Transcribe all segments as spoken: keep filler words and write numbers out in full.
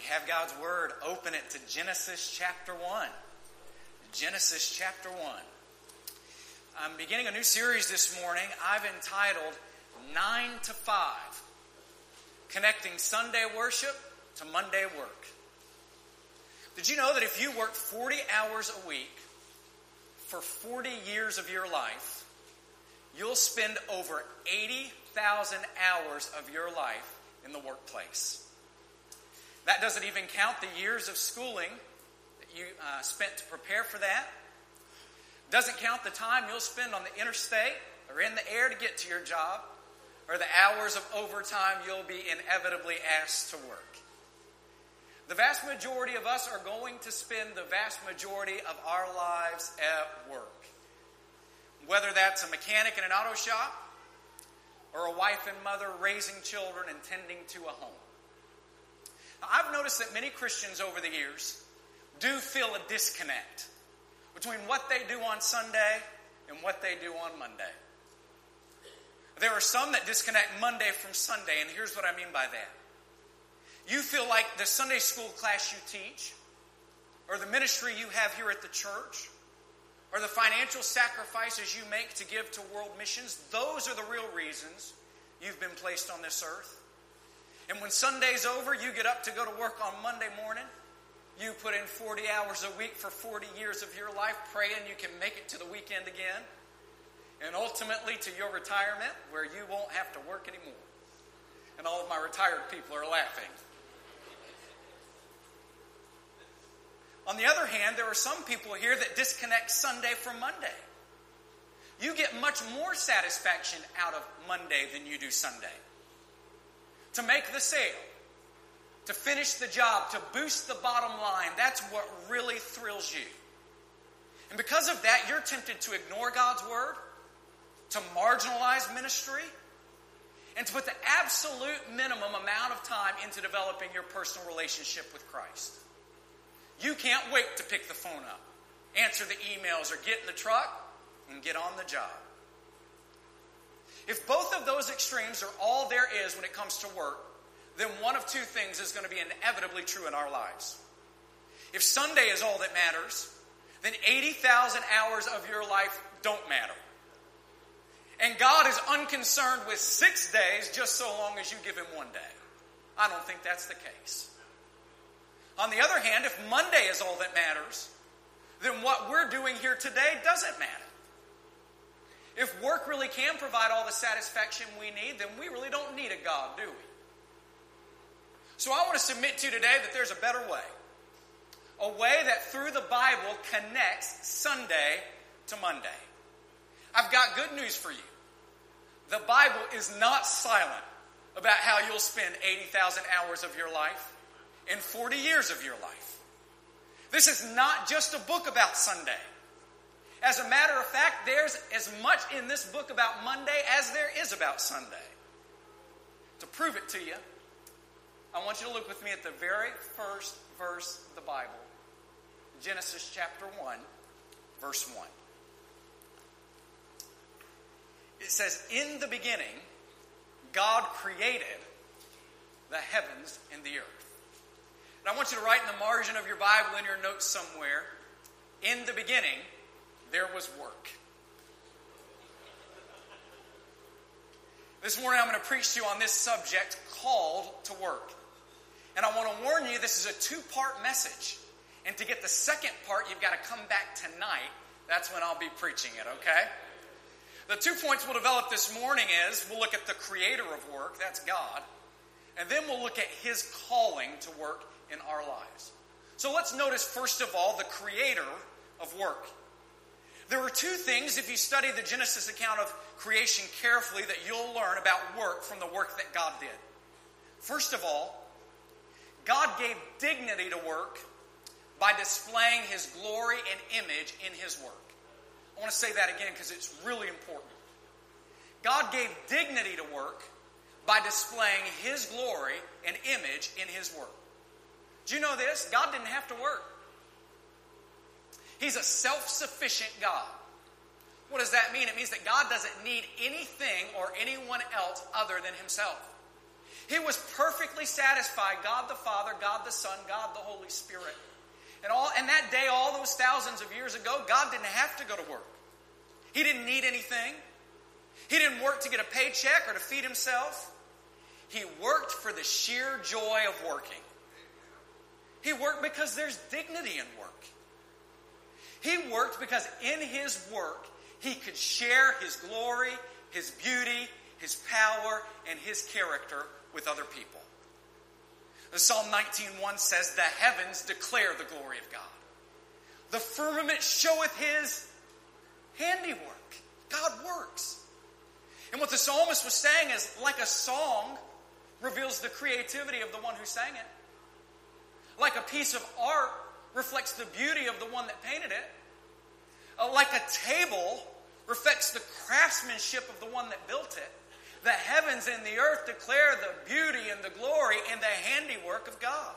have God's Word, open it to Genesis chapter one. Genesis chapter one. I'm beginning a new series this morning I've entitled nine to five, connecting Sunday worship to Monday work. Did you know that if you work forty hours a week for forty years of your life, you'll spend over eighty thousand hours of your life in the workplace? That doesn't even count the years of schooling that you uh, spent to prepare for that. Doesn't count the time you'll spend on the interstate or in the air to get to your job, or the hours of overtime you'll be inevitably asked to work. The vast majority of us are going to spend the vast majority of our lives at work. Whether that's a mechanic in an auto shop, or a wife and mother raising children and tending to a home. Now, I've noticed that many Christians over the years do feel a disconnect between what they do on Sunday and what they do on Monday. There are some that disconnect Monday from Sunday, and here's what I mean by that. You feel like the Sunday school class you teach, or the ministry you have here at the church, or the financial sacrifices you make to give to world missions, those are the real reasons you've been placed on this earth. And when Sunday's over, you get up to go to work on Monday morning. You put in forty hours a week for forty years of your life, praying you can make it to the weekend again, and ultimately to your retirement, where you won't have to work anymore. And all of my retired people are laughing. On the other hand, there are some people here that disconnect Sunday from Monday. You get much more satisfaction out of Monday than you do Sunday. To make the sale, to finish the job, to boost the bottom line, that's what really thrills you. And because of that, you're tempted to ignore God's Word, to marginalize ministry, and to put the absolute minimum amount of time into developing your personal relationship with Christ. You can't wait to pick the phone up, answer the emails, or get in the truck and get on the job. If both of those extremes are all there is when it comes to work, then one of two things is going to be inevitably true in our lives. If Sunday is all that matters, then eighty thousand hours of your life don't matter. And God is unconcerned with six days just so long as you give Him one day. I don't think that's the case. On the other hand, if Monday is all that matters, then what we're doing here today doesn't matter. If work really can provide all the satisfaction we need, then we really don't need a God, do we? So I want to submit to you today that there's a better way. A way that through the Bible connects Sunday to Monday. I've got good news for you. The Bible is not silent about how you'll spend eighty thousand hours of your life in forty years of your life. This is not just a book about Sunday. As a matter of fact, there's as much in this book about Monday as there is about Sunday. To prove it to you, I want you to look with me at the very first verse of the Bible. Genesis chapter one, verse one. It says, "In the beginning, God created the heavens and the earth." And I want you to write in the margin of your Bible, in your notes somewhere, "In the beginning, there was work." This morning I'm going to preach to you on this subject, called to work. And I want to warn you, this is a two-part message. And to get the second part, you've got to come back tonight. That's when I'll be preaching it, okay? The two points we'll develop this morning is, we'll look at the creator of work, that's God. And then we'll look at His calling to work in our lives. So let's notice, first of all, the creator of work. There are two things, if you study the Genesis account of creation carefully, that you'll learn about work from the work that God did. First of all, God gave dignity to work by displaying His glory and image in His work. I want to say that again because it's really important. God gave dignity to work by displaying His glory and image in His work. Do you know this? God didn't have to work. He's a self-sufficient God. What does that mean? It means that God doesn't need anything or anyone else other than Himself. He was perfectly satisfied, God the Father, God the Son, God the Holy Spirit. And all and that day, all those thousands of years ago, God didn't have to go to work. He didn't need anything. He didn't work to get a paycheck or to feed himself. He worked for the sheer joy of working. He worked because there's dignity in work. He worked because in his work, he could share his glory, his beauty, his power, and his character with other people. Psalm nineteen one says, the heavens declare the glory of God. The firmament showeth his handiwork. God works. And what the psalmist was saying is, like a song reveals the creativity of the one who sang it. Like a piece of art reflects the beauty of the one that painted it. Uh, like a table reflects the craftsmanship of the one that built it. The heavens and the earth declare the beauty and the glory and the handiwork of God.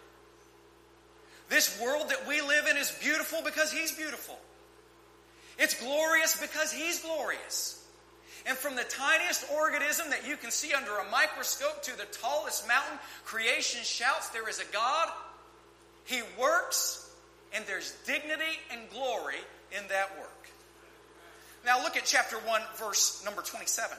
This world that we live in is beautiful because He's beautiful. It's glorious because He's glorious. And from the tiniest organism that you can see under a microscope to the tallest mountain, creation shouts, there is a God. He works, and there's dignity and glory in that work. Now look at chapter one, verse number twenty-seven.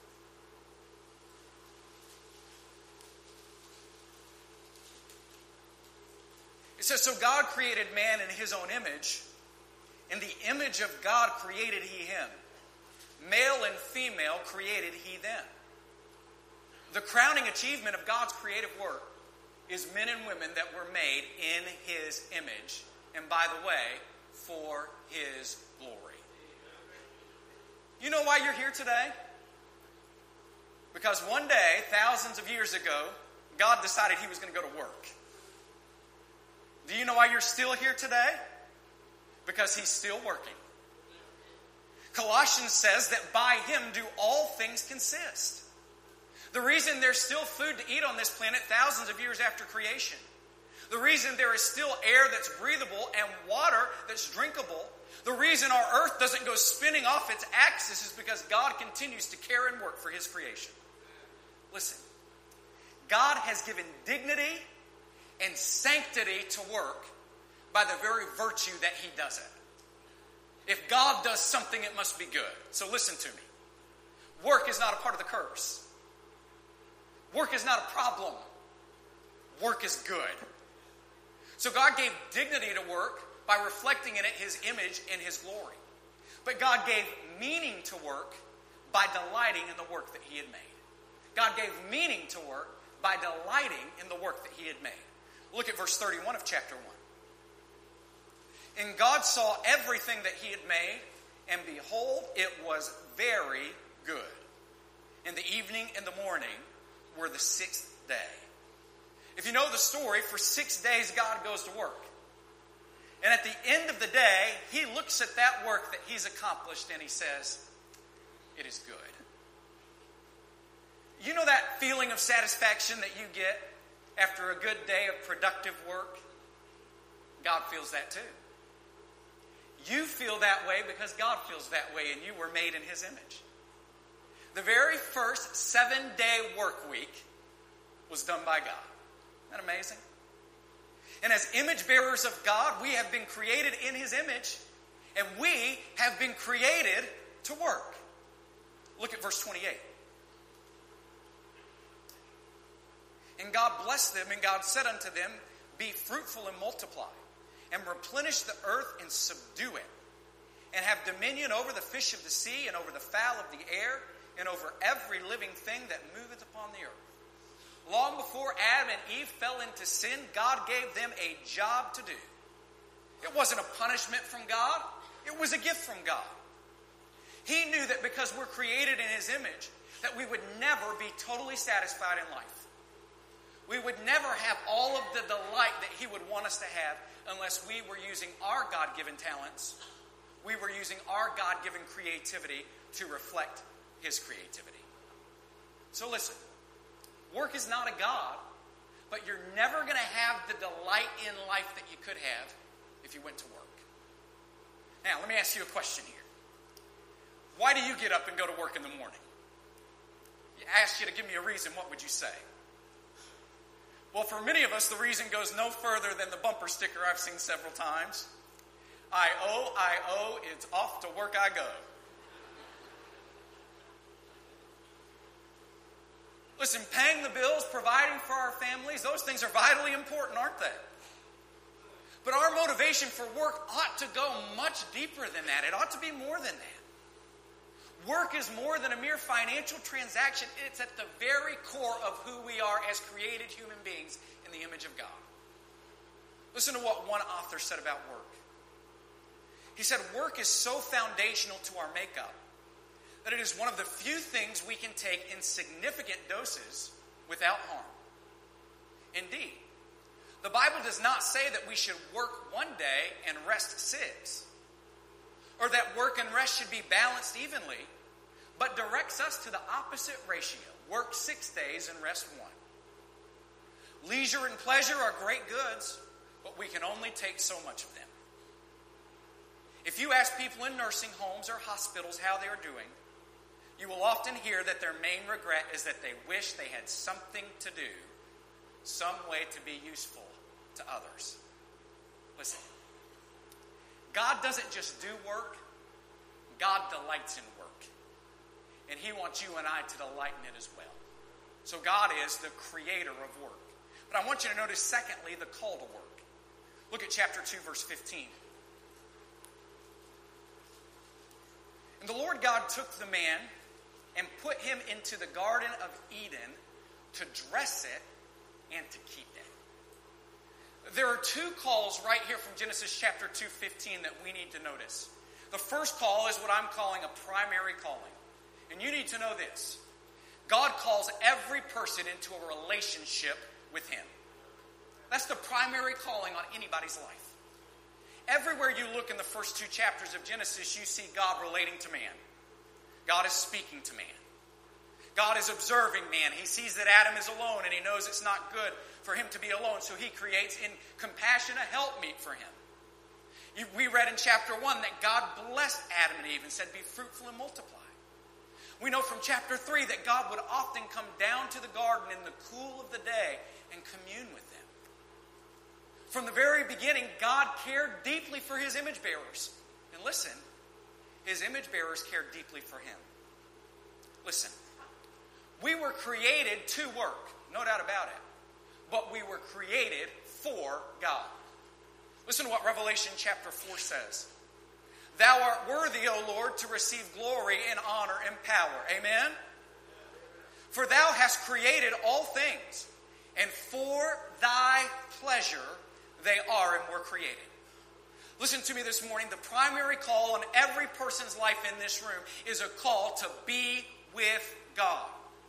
It says, so God created man in His own image. In the image of God created He him. Male and female created He them. The crowning achievement of God's creative work is men and women that were made in His image. And by the way, for His glory. You know why you're here today? Because one day, thousands of years ago, God decided He was going to go to work. Do you know why you're still here today? Because He's still working. Colossians says that by Him do all things consist. The reason there's still food to eat on this planet thousands of years after creation, the reason there is still air that's breathable and water that's drinkable, the reason our earth doesn't go spinning off its axis is because God continues to care and work for His creation. Listen, God has given dignity and sanctity to work by the very virtue that He does it. If God does something, it must be good. So listen to me. Work is not a part of the curse. Work is not a problem. Work is good. So God gave dignity to work by reflecting in it His image and His glory. But God gave meaning to work by delighting in the work that He had made. God gave meaning to work by delighting in the work that He had made. Look at verse thirty-one of chapter one. And God saw everything that He had made, and behold, it was very good. And the evening and the morning were the sixth day. If you know the story, for six days God goes to work. And at the end of the day, He looks at that work that He's accomplished and He says, it is good. You know that feeling of satisfaction that you get after a good day of productive work? God feels that too. You feel that way because God feels that way, and you were made in His image. The very first seven-day work week was done by God. Isn't that amazing? And as image bearers of God, we have been created in His image, and we have been created to work. Look at verse twenty-eight. And God blessed them, and God said unto them, be fruitful and multiply, and replenish the earth and subdue it, and have dominion over the fish of the sea, and over the fowl of the air, and over every living thing that moveth upon the earth. Long before Adam and Eve fell into sin, God gave them a job to do. It wasn't a punishment from God. It was a gift from God. He knew that because we're created in His image, that we would never be totally satisfied in life. We would never have all of the delight that He would want us to have unless we were using our God-given talents. We were using our God-given creativity to reflect His creativity. So listen, work is not a God, but you're never going to have the delight in life that you could have if you went to work. Now, let me ask you a question here. Why do you get up and go to work in the morning? I asked you to give me a reason, what would you say? Well, for many of us, the reason goes no further than the bumper sticker I've seen several times. I owe, I owe, it's off to work I go. Listen, paying the bills, providing for our families, those things are vitally important, aren't they? But our motivation for work ought to go much deeper than that. It ought to be more than that. Work is more than a mere financial transaction. It's at the very core of who we are as created human beings in the image of God. Listen to what one author said about work. He said, work is so foundational to our makeup that it is one of the few things we can take in significant doses without harm. Indeed, the Bible does not say that we should work one day and rest six, or that work and rest should be balanced evenly, but directs us to the opposite ratio. Work six days and rest one. Leisure and pleasure are great goods, but we can only take so much of them. If you ask people in nursing homes or hospitals how they are doing, you will often hear that their main regret is that they wish they had something to do, some way to be useful to others. Listen, God doesn't just do work, God delights in work. And He wants you and I to delight in it as well. So God is the creator of work. But I want you to notice, secondly, the call to work. Look at chapter two, verse fifteen. And the Lord God took the man and put him into the Garden of Eden to dress it and to keep it. There are two calls right here from Genesis chapter two, fifteen that we need to notice. The first call is what I'm calling a primary calling. And you need to know this. God calls every person into a relationship with Him. That's the primary calling on anybody's life. Everywhere you look in the first two chapters of Genesis, you see God relating to man. God is speaking to man. God is observing man. He sees that Adam is alone and he knows it's not good for him to be alone. So He creates in compassion a helpmeet for him. We read in chapter one that God blessed Adam and Eve and said, be fruitful and multiply. We know from chapter three that God would often come down to the garden in the cool of the day and commune with them. From the very beginning, God cared deeply for His image bearers. And listen, His image bearers cared deeply for Him. Listen, we were created to work, no doubt about it. But we were created for God. Listen to what Revelation chapter four says. Thou art worthy, O Lord, to receive glory and honor and power. Amen? For Thou hast created all things, and for Thy pleasure they are and were created. Listen to me this morning. The primary call on every person's life in this room is a call to be with God.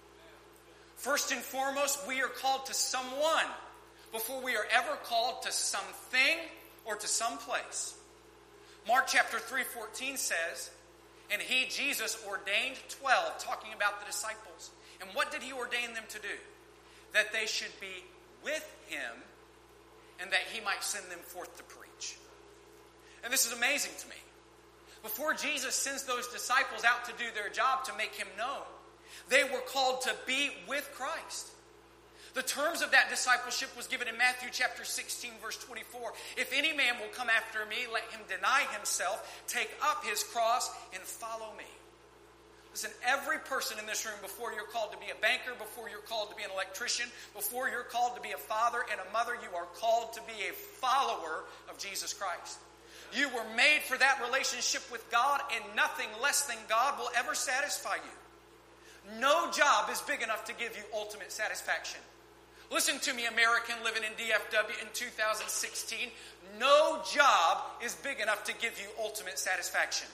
First and foremost, we are called to someone before we are ever called to something or to some place. Mark chapter three fourteen says, and He, Jesus, ordained twelve, talking about the disciples. And what did He ordain them to do? That they should be with Him and that He might send them forth to preach. And this is amazing to me. Before Jesus sends those disciples out to do their job to make Him known, they were called to be with Christ. The terms of that discipleship was given in Matthew chapter sixteen, verse twenty-four. If any man will come after me, let him deny himself, take up his cross, and follow me. Listen, every person in this room, before you're called to be a banker, before you're called to be an electrician, before you're called to be a father and a mother, you are called to be a follower of Jesus Christ. You were made for that relationship with God, and nothing less than God will ever satisfy you. No job is big enough to give you ultimate satisfaction. Listen to me, American living in D F W in two thousand sixteen. No job is big enough to give you ultimate satisfaction.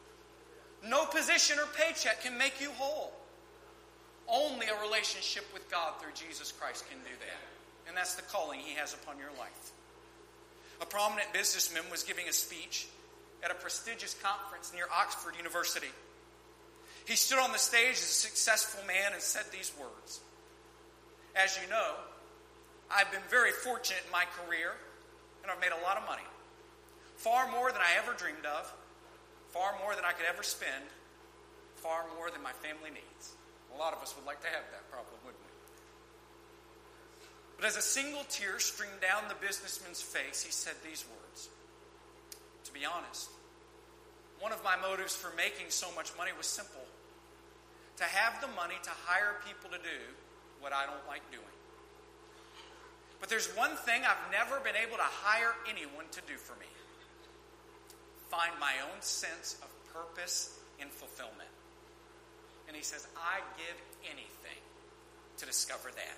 No position or paycheck can make you whole. Only a relationship with God through Jesus Christ can do that. And that's the calling He has upon your life. A prominent businessman was giving a speech at a prestigious conference near Oxford University. He stood on the stage as a successful man and said these words. As you know, I've been very fortunate in my career, and I've made a lot of money. Far more than I ever dreamed of, far more than I could ever spend, far more than my family needs. A lot of us would like to have that problem, wouldn't we? But But as a single tear streamed down the businessman's face, he said these words. To be honest, one of my motives for making so much money was simple. To have the money to hire people to do what I don't like doing. But there's one thing I've never been able to hire anyone to do for me. Find my own sense of purpose and fulfillment. And he says, I'd give anything to discover that.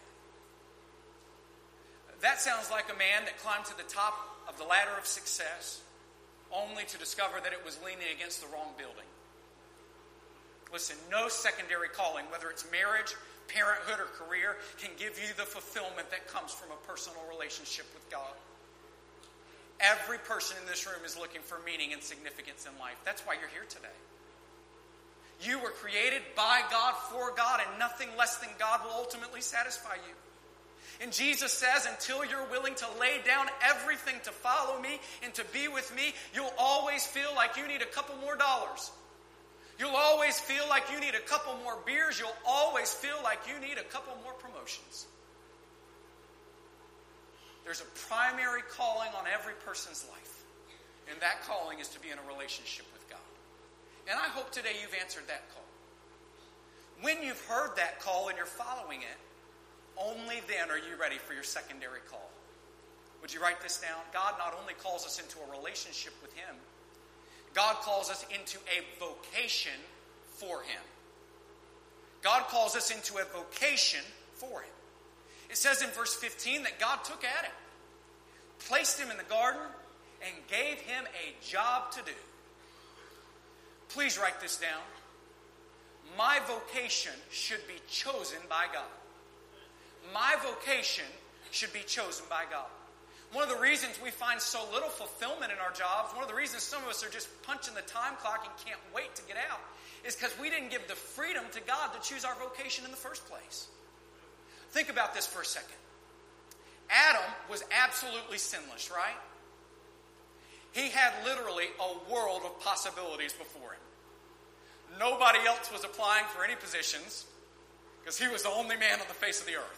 That sounds like a man that climbed to the top of the ladder of success only to discover that it was leaning against the wrong building. Listen, no secondary calling, whether it's marriage, parenthood, or career, can give you the fulfillment that comes from a personal relationship with God. Every person in this room is looking for meaning and significance in life. That's why you're here today. You were created by God, for God, and nothing less than God will ultimately satisfy you. And Jesus says, until you're willing to lay down everything to follow me and to be with me, you'll always feel like you need a couple more dollars. You'll always feel like you need a couple more beers. You'll always feel like you need a couple more promotions. There's a primary calling on every person's life. And that calling is to be in a relationship with God. And I hope today you've answered that call. When you've heard that call and you're following it, only then are you ready for your secondary call. Would you write this down? God not only calls us into a relationship with Him, God calls us into a vocation for Him. God calls us into a vocation for Him. It says in verse fifteen that God took Adam, placed him in the garden, and gave him a job to do. Please write this down. My vocation should be chosen by God. My vocation should be chosen by God. One of the reasons we find so little fulfillment in our jobs, one of the reasons some of us are just punching the time clock and can't wait to get out, is because we didn't give the freedom to God to choose our vocation in the first place. Think about this for a second. Adam was absolutely sinless, right? He had literally a world of possibilities before him. Nobody else was applying for any positions because he was the only man on the face of the earth.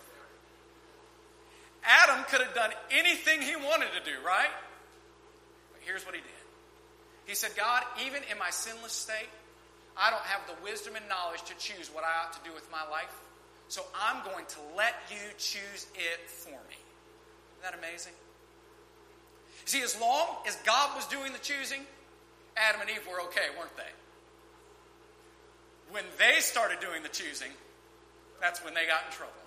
Adam could have done anything he wanted to do, right? But here's what he did. He said, God, even in my sinless state, I don't have the wisdom and knowledge to choose what I ought to do with my life. So I'm going to let you choose it for me. Isn't that amazing? You see, as long as God was doing the choosing, Adam and Eve were okay, weren't they? When they started doing the choosing, that's when they got in trouble.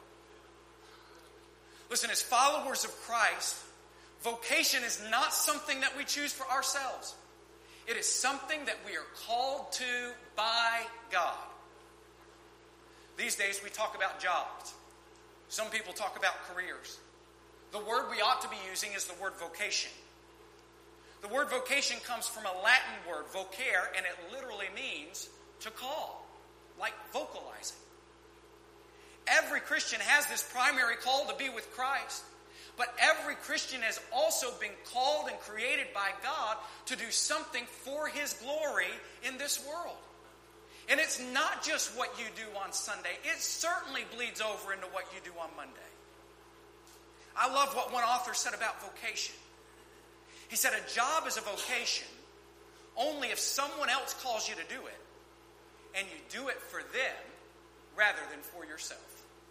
Listen, as followers of Christ, vocation is not something that we choose for ourselves. It is something that we are called to by God. These days we talk about jobs. Some people talk about careers. The word we ought to be using is the word vocation. The word vocation comes from a Latin word, vocare, and it literally means to call, like vocalizing. Every Christian has this primary call to be with Christ, but every Christian has also been called and created by God to do something for His glory in this world. And it's not just what you do on Sunday. It certainly bleeds over into what you do on Monday. I love what one author said about vocation. He said, a job is a vocation only if someone else calls you to do it, and you do it for them rather than for yourself.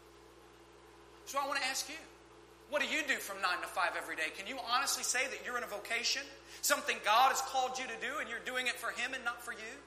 So I want to ask you, what do you do from nine to five every day? Can you honestly say that you're in a vocation? Something God has called you to do and you're doing it for Him and not for you?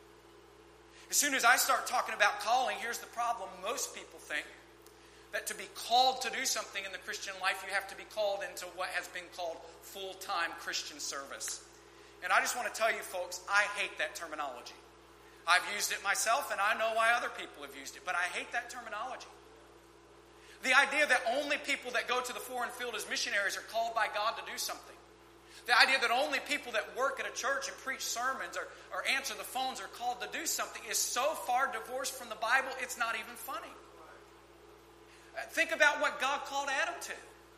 As soon as I start talking about calling, here's the problem. Most people think that to be called to do something in the Christian life, you have to be called into what has been called full-time Christian service. And I just want to tell you folks, I hate that terminology. I've used it myself and I know why other people have used it, but I hate that terminology. The idea that only people that go to the foreign field as missionaries are called by God to do something. The idea that only people that work at a church and preach sermons or, or answer the phones are called to do something is so far divorced from the Bible, it's not even funny. Think about what God called Adam to.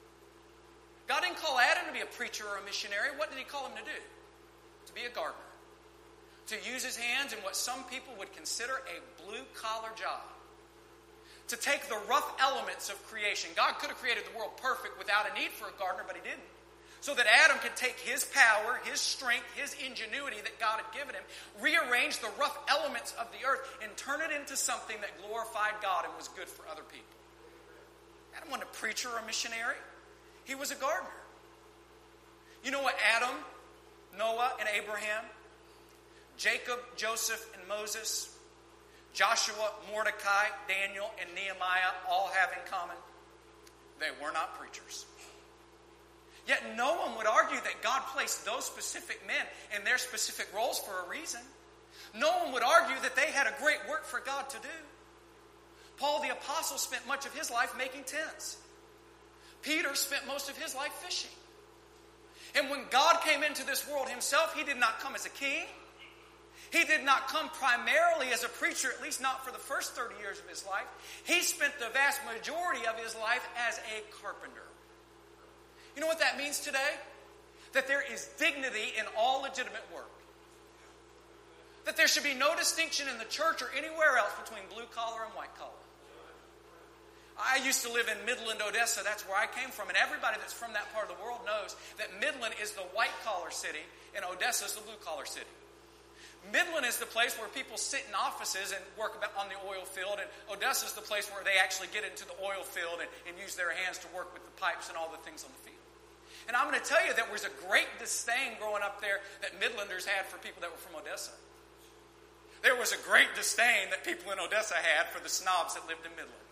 God didn't call Adam to be a preacher or a missionary. What did He call him to do? To be a gardener. To use his hands in what some people would consider a blue-collar job. to take the rough elements of creation. God could have created the world perfect without a need for a gardener, but he didn't. So that Adam could take his power, his strength, his ingenuity that God had given him, rearrange the rough elements of the earth, and turn it into something that glorified God and was good for other people. Adam wasn't a preacher or a missionary. He was a gardener. You know what Adam, Noah, and Abraham, Jacob, Joseph, and Moses, Joshua, Mordecai, Daniel, and Nehemiah all have in common? They were not preachers. Yet no one would argue that God placed those specific men in their specific roles for a reason. No one would argue that they had a great work for God to do. Paul the Apostle spent much of his life making tents. Peter spent most of his life fishing. And when God came into this world himself, he did not come as a king. He did not come primarily as a preacher, at least not for the first thirty years of his life. He spent the vast majority of his life as a carpenter. You know what that means today? That there is dignity in all legitimate work. That there should be no distinction in the church or anywhere else between blue collar and white collar. I used to live in Midland, Odessa. That's where I came from. And everybody that's from that part of the world knows that Midland is the white collar city and Odessa is the blue collar city. Midland is the place where people sit in offices and work on the oil field, and Odessa is the place where they actually get into the oil field and, and use their hands to work with the pipes and all the things on the field. And I'm going to tell you, there was a great disdain growing up there that Midlanders had for people that were from Odessa. There was a great disdain that people in Odessa had for the snobs that lived in Midland.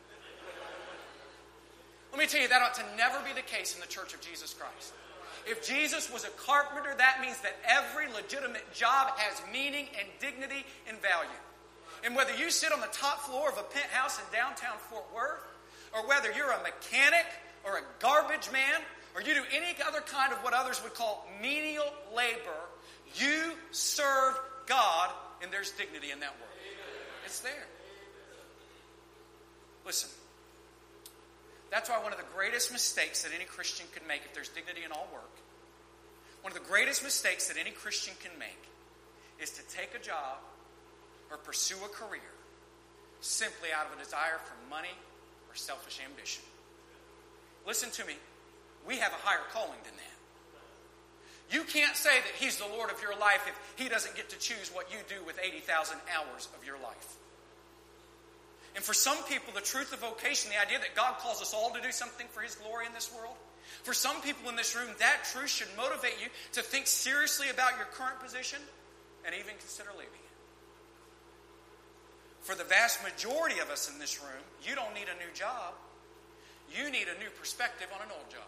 Let me tell you, that ought to never be the case in the Church of Jesus Christ. If Jesus was a carpenter, that means that every legitimate job has meaning and dignity and value. And whether you sit on the top floor of a penthouse in downtown Fort Worth, or whether you're a mechanic or a garbage man, or you do any other kind of what others would call menial labor, you serve God, and there's dignity in that work. It's there. Listen, that's why one of the greatest mistakes that any Christian can make, if there's dignity in all work, one of the greatest mistakes that any Christian can make is to take a job or pursue a career simply out of a desire for money or selfish ambition. Listen to me. We have a higher calling than that. You can't say that he's the Lord of your life if he doesn't get to choose what you do with eighty thousand hours of your life. And for some people, the truth of vocation, the idea that God calls us all to do something for his glory in this world, for some people in this room, that truth should motivate you to think seriously about your current position and even consider leaving it. For the vast majority of us in this room, you don't need a new job. You need a new perspective on an old job.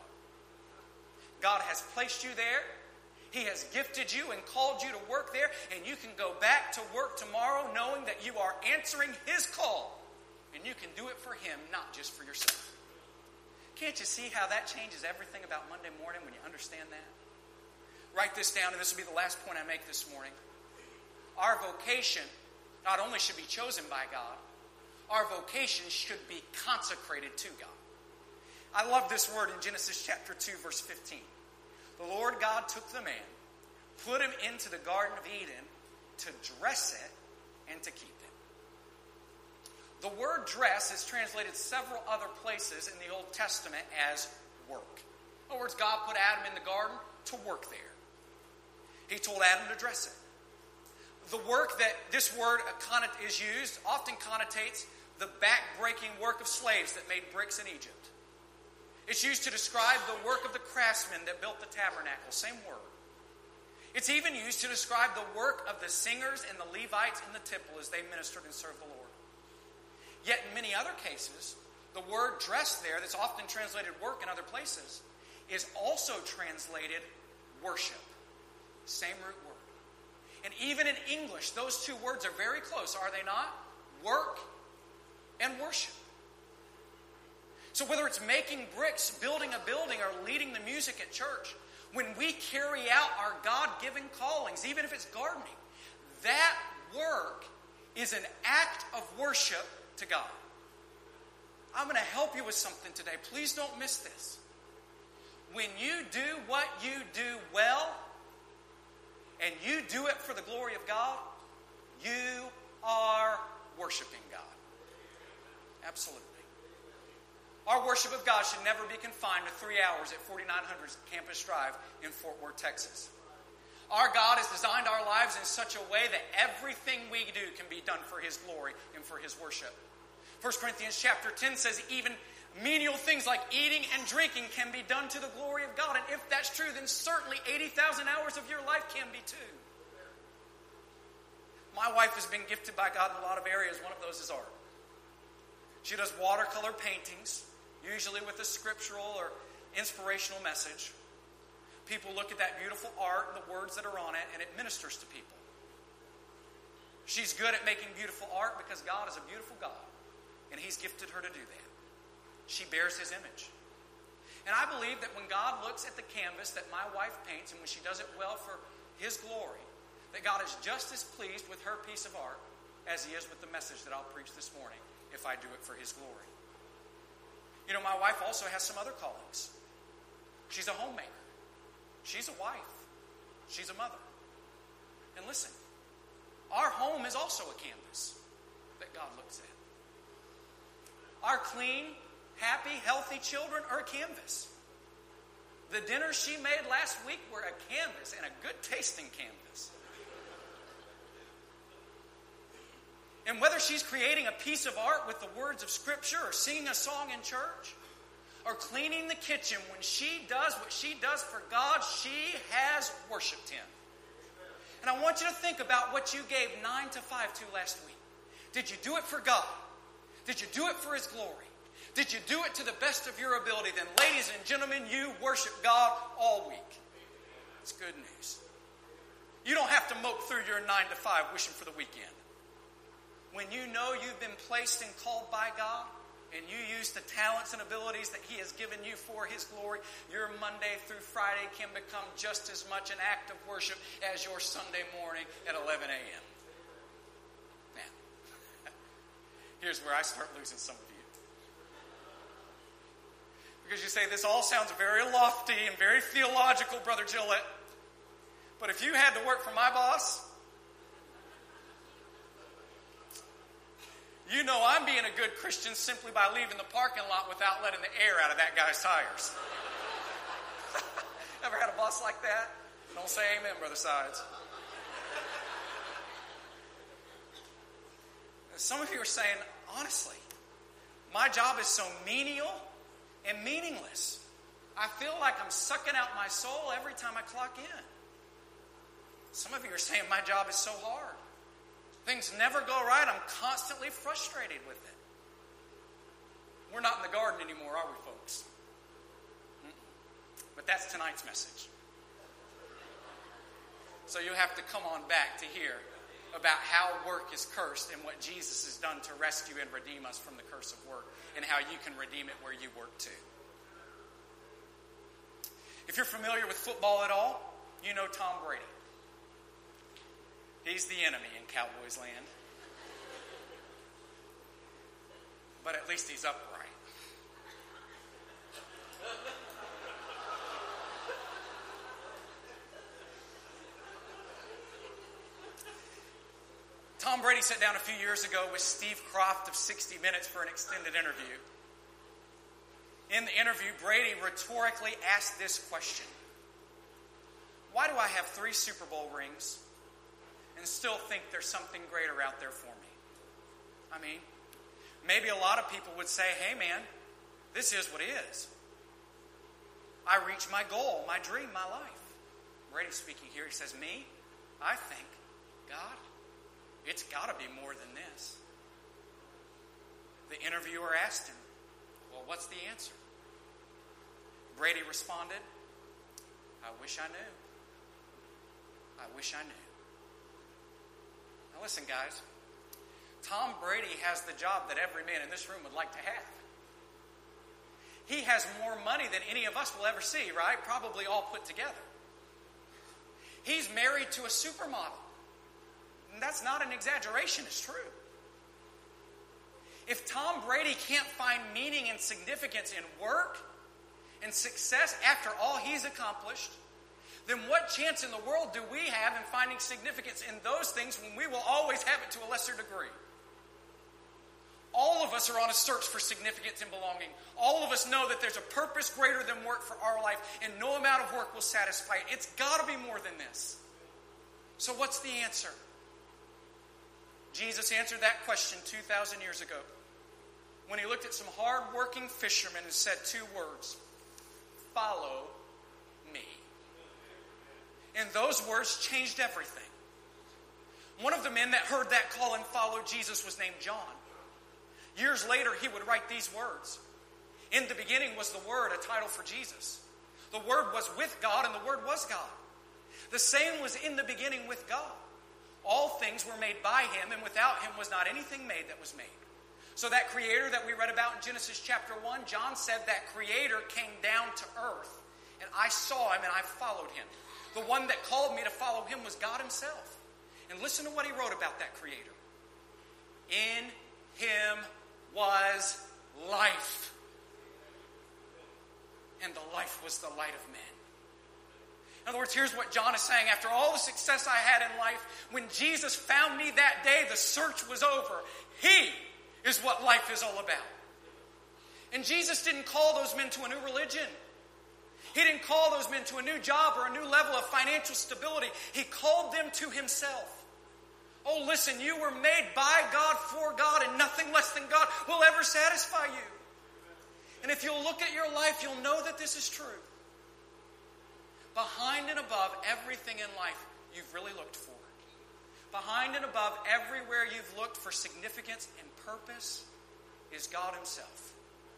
God has placed you there. He has gifted you and called you to work there, and you can go back to work tomorrow knowing that you are answering his call, and you can do it for him, not just for yourself. Can't you see how that changes everything about Monday morning when you understand that? Write this down, and this will be the last point I make this morning. Our vocation not only should be chosen by God, our vocation should be consecrated to God. I love this word in Genesis chapter two, verse fifteen. The Lord God took the man, put him into the Garden of Eden to dress it and to keep it. The word dress is translated several other places in the Old Testament as work. In other words, God put Adam in the garden to work there. He told Adam to dress it. The work that this word is used often connotates the back-breaking work of slaves that made bricks in Egypt. It's used to describe the work of the craftsmen that built the tabernacle. Same word. It's even used to describe the work of the singers and the Levites in the temple as they ministered and served the Lord. Yet in many other cases, the word dress there, that's often translated work in other places, is also translated worship. Same root word. And even in English, those two words are very close, are they not? Work and worship. So whether it's making bricks, building a building, or leading the music at church, when we carry out our God-given callings, even if it's gardening, that work is an act of worship to God. I'm going to help you with something today. Please don't miss this. When you do what you do well, and you do it for the glory of God, you are worshiping God. Absolutely. Our worship of God should never be confined to three hours at forty-nine hundred Campus Drive in Fort Worth, Texas. Our God has designed our lives in such a way that everything we do can be done for His glory and for His worship. First Corinthians chapter ten says even menial things like eating and drinking can be done to the glory of God. And if that's true, then certainly eighty thousand hours of your life can be too. My wife has been gifted by God in a lot of areas. One of those is art. She does watercolor paintings, usually with a scriptural or inspirational message. People look at that beautiful art and the words that are on it, and it ministers to people. She's good at making beautiful art because God is a beautiful God, and He's gifted her to do that. She bears His image. And I believe that when God looks at the canvas that my wife paints, and when she does it well for His glory, that God is just as pleased with her piece of art as He is with the message that I'll preach this morning if I do it for His glory. You know, my wife also has some other callings. She's a homemaker. She's a wife. She's a mother. And listen, our home is also a canvas that God looks at. Our clean, happy, healthy children are a canvas. The dinners she made last week were a canvas, and a good tasting canvas. And whether she's creating a piece of art with the words of Scripture or singing a song in church or cleaning the kitchen, when she does what she does for God, she has worshiped Him. And I want you to think about what you gave nine to five to last week. Did you do it for God? Did you do it for His glory? Did you do it to the best of your ability? Then, ladies and gentlemen, you worship God all week. It's good news. You don't have to mope through your nine to five wishing for the weekend. When you know you've been placed and called by God, and you use the talents and abilities that He has given you for His glory, your Monday through Friday can become just as much an act of worship as your Sunday morning at eleven a.m. Now, here's where I start losing some of you. Because you say, this all sounds very lofty and very theological, Brother Gillett. But if you had to work for my boss, you know I'm being a good Christian simply by leaving the parking lot without letting the air out of that guy's tires. Ever had a boss like that? Don't say amen, Brother Sides. Some of you are saying, honestly, my job is so menial and meaningless. I feel like I'm sucking out my soul every time I clock in. Some of you are saying my job is so hard. Things never go right. I'm constantly frustrated with it. We're not in the garden anymore, are we, folks? Mm-mm. But that's tonight's message. So you'll have to come on back to hear about how work is cursed and what Jesus has done to rescue and redeem us from the curse of work, and how you can redeem it where you work too. If you're familiar with football at all, you know Tom Brady. He's the enemy in Cowboys land. But at least he's upright. Tom Brady sat down a few years ago with Steve Kroft of sixty minutes for an extended interview. In the interview, Brady rhetorically asked this question: why do I have three Super Bowl rings and still think there's something greater out there for me? I mean, maybe a lot of people would say, hey man, this is what it is. I reached my goal, my dream, my life. Brady's speaking here. He says, me? I think, God, it's got to be more than this. The interviewer asked him, well, what's the answer? Brady responded, I wish I knew. I wish I knew. Now listen, guys. Tom Brady has the job that every man in this room would like to have. He has more money than any of us will ever see, right? Probably all put together. He's married to a supermodel. And that's not an exaggeration, it's true. If Tom Brady can't find meaning and significance in work and success after all he's accomplished, then what chance in the world do we have in finding significance in those things when we will always have it to a lesser degree? All of us are on a search for significance and belonging. All of us know that there's a purpose greater than work for our life, and no amount of work will satisfy it. It's got to be more than this. So what's the answer? Jesus answered that question two thousand years ago when he looked at some hard-working fishermen and said two words, "Follow me." And those words changed everything. One of the men that heard that call and followed Jesus was named John. Years later, he would write these words. In the beginning was the Word, a title for Jesus. The Word was with God, and the Word was God. The same was in the beginning with God. All things were made by him, and without him was not anything made that was made. So that Creator that we read about in Genesis chapter one, John said that Creator came down to earth, and I saw him and I followed him. The one that called me to follow him was God himself. And listen to what he wrote about that Creator. In him was life, and the life was the light of men. In other words, here's what John is saying. After all the success I had in life, when Jesus found me that day, the search was over. He is what life is all about. And Jesus didn't call those men to a new religion. He didn't call those men to a new job or a new level of financial stability. He called them to himself. Oh, listen, you were made by God, for God, and nothing less than God will ever satisfy you. And if you'll look at your life, you'll know that this is true. Behind and above everything in life you've really looked for, behind and above everywhere you've looked for significance and purpose, is God himself.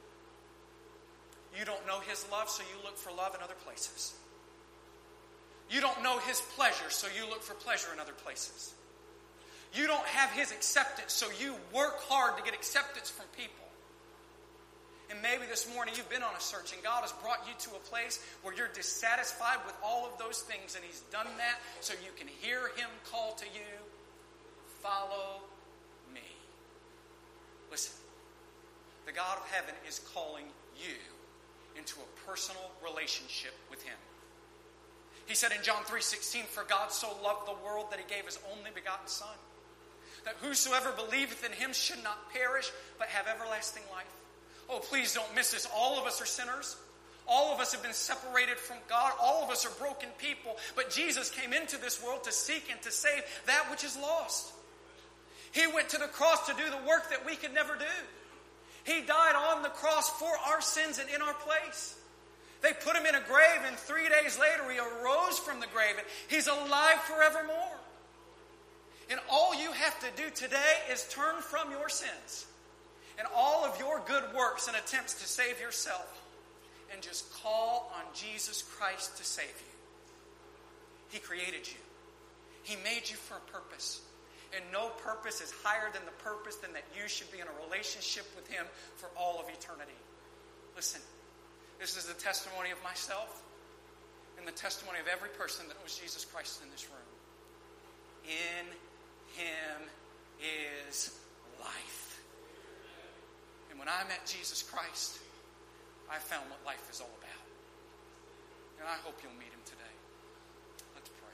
You don't know his love, so you look for love in other places. You don't know his pleasure, so you look for pleasure in other places. You don't have his acceptance, so you work hard to get acceptance from people. And maybe this morning you've been on a search and God has brought you to a place where you're dissatisfied with all of those things, and he's done that so you can hear him call to you, "Follow me." Listen, the God of heaven is calling you into a personal relationship with him. He said in John three sixteen, "For God so loved the world that he gave his only begotten Son, that whosoever believeth in him should not perish, but have everlasting life." Oh, please don't miss this. All of us are sinners. All of us have been separated from God. All of us are broken people. But Jesus came into this world to seek and to save that which is lost. He went to the cross to do the work that we could never do. He died on the cross for our sins and in our place. They put him in a grave, and three days later he arose from the grave, and he's alive forevermore. And all you have to do today is turn from your sins and all of your good works and attempts to save yourself, and just call on Jesus Christ to save you. He created you. He made you for a purpose. And no purpose is higher than the purpose than that you should be in a relationship with him for all of eternity. Listen, this is the testimony of myself and the testimony of every person that knows Jesus Christ in this room. In him is life. And when I met Jesus Christ, I found what life is all about. And I hope you'll meet him today. Let's pray.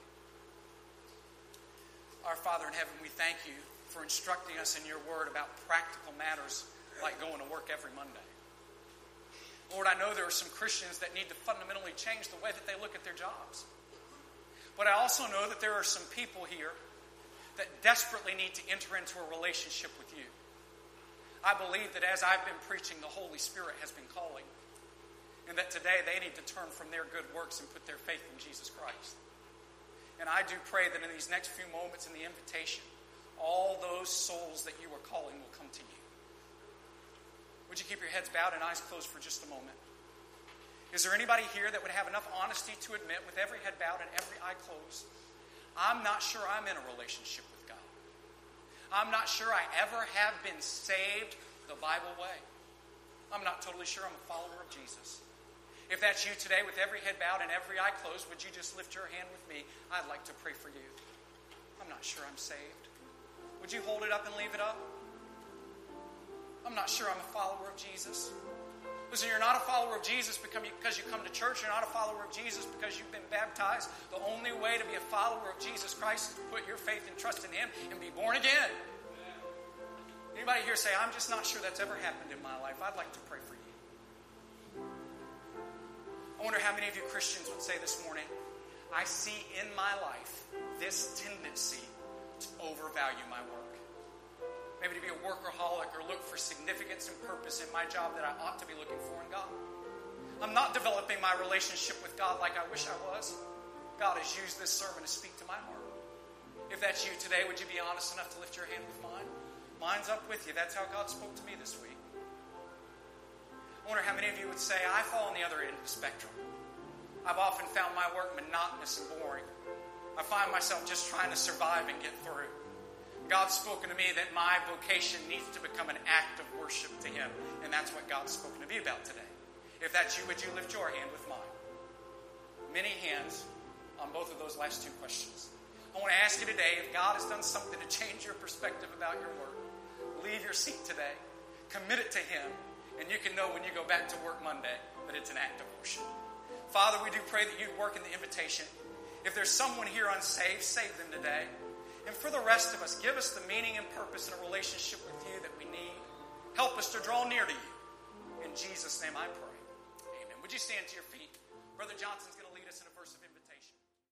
Our Father in heaven, we thank you for instructing us in your word about practical matters like going to work every Monday. Lord, I know there are some Christians that need to fundamentally change the way that they look at their jobs. But I also know that there are some people here that desperately need to enter into a relationship with you. I believe that as I've been preaching, the Holy Spirit has been calling. And that today they need to turn from their good works and put their faith in Jesus Christ. And I do pray that in these next few moments in the invitation, all those souls that you are calling will come to you. Would you keep your heads bowed and eyes closed for just a moment? Is there anybody here that would have enough honesty to admit, with every head bowed and every eye closed, I'm not sure I'm in a relationship with God. I'm not sure I ever have been saved the Bible way. I'm not totally sure I'm a follower of Jesus. If that's you today, with every head bowed and every eye closed, would you just lift your hand with me? I'd like to pray for you. I'm not sure I'm saved. Would you hold it up and leave it up? I'm not sure I'm a follower of Jesus. Listen, you're not a follower of Jesus because you come to church. You're not a follower of Jesus because you've been baptized. The only way to be a follower of Jesus Christ is to put your faith and trust in him and be born again. Anybody here say, I'm just not sure that's ever happened in my life? I'd like to pray for you. I wonder how many of you Christians would say this morning, I see in my life this tendency to overvalue my work. Maybe to be a workaholic or look for significance and purpose in my job that I ought to be looking for in God. I'm not developing my relationship with God like I wish I was. God has used this sermon to speak to my heart. If that's you today, would you be honest enough to lift your hand with mine? Mine's up with you. That's how God spoke to me this week. I wonder how many of you would say, I fall on the other end of the spectrum. I've often found my work monotonous and boring. I find myself just trying to survive and get through. God's spoken to me that my vocation needs to become an act of worship to Him. And that's what God's spoken to me about today. If that's you, would you lift your hand with mine? Many hands on both of those last two questions. I want to ask you today, if God has done something to change your perspective about your work, leave your seat today, commit it to Him, and you can know when you go back to work Monday that it's an act of worship. Father, we do pray that you'd work in the invitation. If there's someone here unsaved, save them today. And for the rest of us, give us the meaning and purpose in a relationship with you that we need. Help us to draw near to you. In Jesus' name I pray. Amen. Would you stand to your feet? Brother Johnson's going to lead us in a verse of invitation.